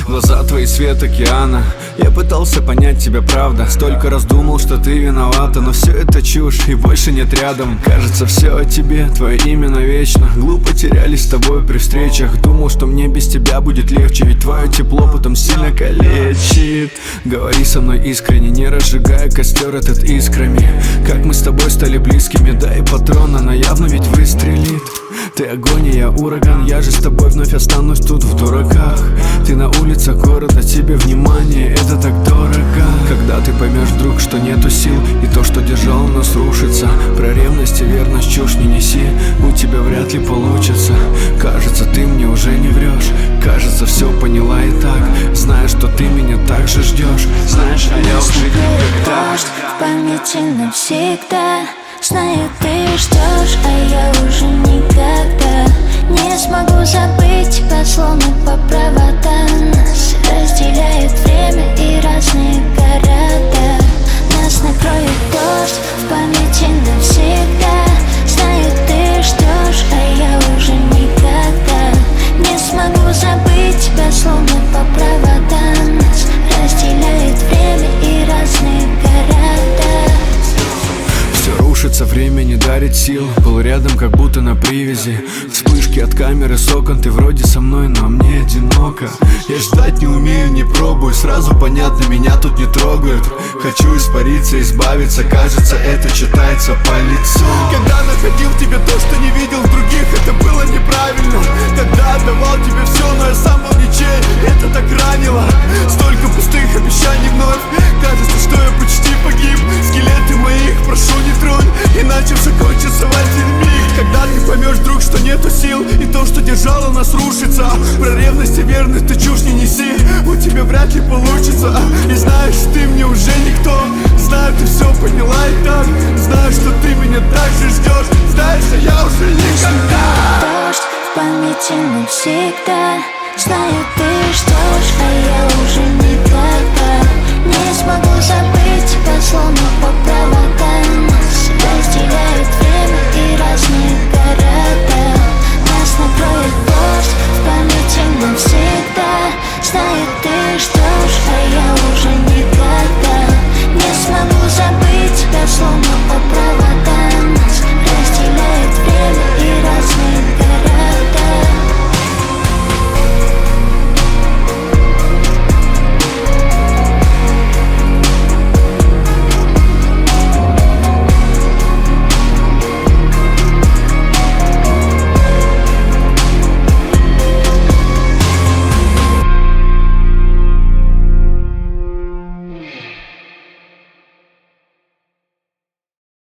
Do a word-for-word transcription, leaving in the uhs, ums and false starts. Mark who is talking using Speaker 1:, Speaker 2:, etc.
Speaker 1: Глаза твои свет океана. Я пытался понять тебя, правда. Столько раз думал, что ты виновата, но все это чушь, и больше нет рядом. Кажется, все о тебе, твое имя навечно. Глупо терялись с тобой при встречах. Думал, что мне без тебя будет легче, ведь твое тепло потом сильно калечит. Говори со мной искренне, не разжигая костер этот искрами. Как мы с тобой стали близкими, дай патрон, она явно ведь выстрелит. Ты огонь, и я ураган, я же с тобой вновь останусь тут в дураках. Ты на улицах города, тебе внимание, это так дорого. Когда ты поймешь вдруг, что нету сил, и то, что держало нас, рушится. Про ревность и верность чушь не неси, у тебя вряд ли получится. Кажется, ты мне уже не врешь, кажется, все поняла и так. Знаешь, что ты меня так же ждешь, знаешь, а я уже никогда.
Speaker 2: В памяти навсегда. Знаю, ты ждешь, а я уже никогда не смогу забыть тебя, словно по проводам. Нас разделяет время и разные города. Нас накроет дождь в памяти навсегда. Знаю, ты ждешь, а я уже никогда не смогу забыть тебя, словно по проводам. Нас разделяет время и разные города.
Speaker 1: Рушится, время не дарит сил. Был рядом, как будто на привязи. Вспышки от камеры с окон. Ты вроде со мной, но мне одиноко. Я ждать не умею, не пробую. Сразу понятно, меня тут не трогают. Хочу испариться, избавиться. Кажется, это читается по лицу.
Speaker 3: Когда находил в тебе то, что не видел в других, это было неправильно. Тогда отдавал тебе все, но я сам был ничей. Это так ранило. Столько пустых обещаний вновь. Кажется, что я почти погиб. Скелеты моих прошу не тронь, иначе все кончится в один миг. Когда ты поймешь вдруг, что нету сил, и то, что держало нас, рушится. Про ревность и верность ты чушь не неси, у тебя вряд ли получится. И знаешь, ты мне уже никто. Знаю, ты все поняла и так. Знаю, что ты меня так же ждешь. Знаешь, а я уже никогда.
Speaker 2: Дождь в памяти навсегда. Знаю,